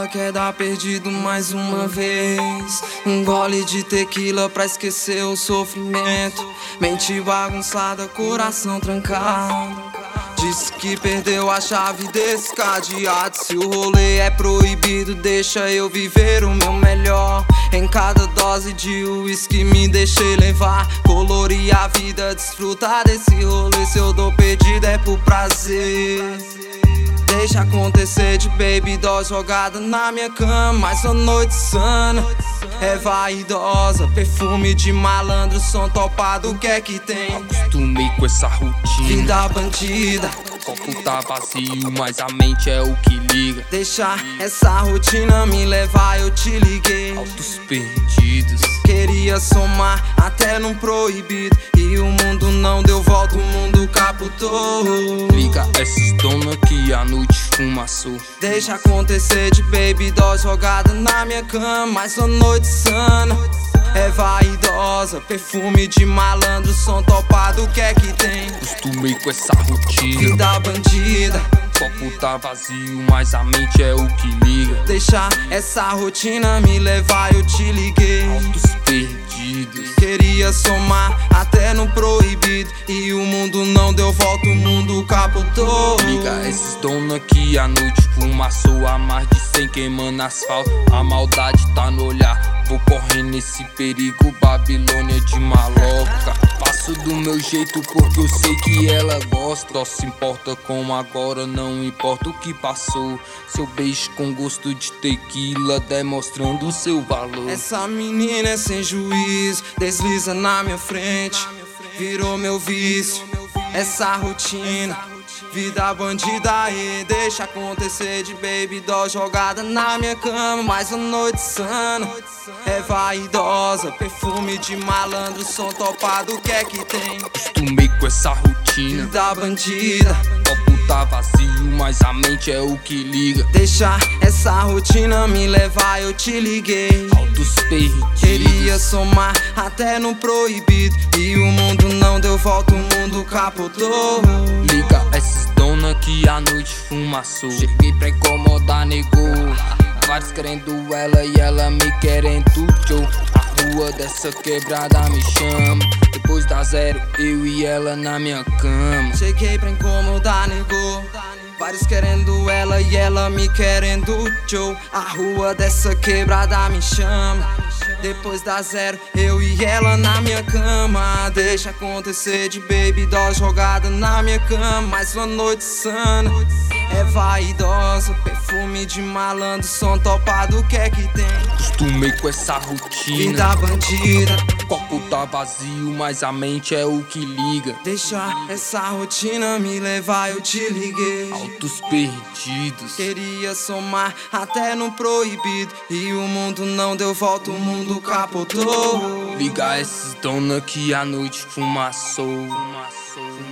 queda perdido mais uma vez. Um gole de tequila pra esquecer o sofrimento. Mente bagunçada, coração trancado. Disse que perdeu a chave desse cadeado. Se o rolê é proibido, deixa eu viver o meu melhor. Em cada dose de uísque me deixei levar. Colorir a vida, desfrutar desse rolê. Se eu dou pedido é por prazer. Deixa acontecer de baby doll jogada na minha cama. Mais uma noite sana, é vaidosa. Perfume de malandro, som topado, o que é que tem? Acostumei com essa rotina. Vida bandida, O copo tá vazio, mas a mente é o que liga. deixa essa rotina me levar, eu te liguei. Altos perdidos. Queria somar até no proibido. E o mundo não deu volta, o mundo capotou. Liga essas donas que a noite fumaçou. Deixa acontecer de baby doll jogada na minha cama. Mais uma noite sana, é vaidosa. Perfume de malandro, som topado, o que é que tem? Acostumei com essa rotina. Vida bandida, O copo tá vazio, mas a mente é o que liga. deixa essa rotina me levar, eu te liguei. Altos perdidos. Queria somar até no proibido. E o mundo não deu volta, o mundo capotou. Liga esses donas que a noite fumaçou. A mais de 100 queimando asfalto. A maldade tá no olhar. Vou correndo nesse perigo, Babilônia de maloca. Faço do meu jeito porque eu sei que ela gosta. Só se importa com agora, não importa o que passou. Seu beijo com gosto de tequila, demonstrando o seu valor. Essa menina é sem juízo, desliza na minha frente. Virou meu vício, essa rotina. Vida bandida e deixa acontecer de baby doll jogada na minha cama. Mais uma noite sana, é vaidosa. Perfume de malandro, som topado, o que é que tem? Acostumei com essa rotina. Vida bandida, O copo tá vazio, mas a mente é o que liga. deixa essa rotina me levar, eu te liguei. Altos perdidos. Queria somar até no proibido. E o mundo não deu volta, o mundo capotou. Liga essas donas que a noite fumaçou. Cheguei pra incomodar, negou. Vários querendo ela e ela me querendo tchau. A rua dessa quebrada me chama. Depois da zero, eu e ela na minha cama. Cheguei pra incomodar, negou. Vários querendo ela e ela me querendo tchau. A rua dessa quebrada me chama. Depois da zero, eu e ela na minha cama. Deixa acontecer de baby doll jogada na minha cama. Mais uma noite sana, é vaidosa. Perfume de malandro, som topado, o que é que tem? Acostumei com essa rotina. Vida bandida, O copo tá vazio, mas a mente é o que liga. deixa essa rotina me levar, eu te liguei. Altos perdidos. Queria somar até no proibido. E o mundo não deu volta, o mundo capotou. Liga esses donas que a noite fumaçou.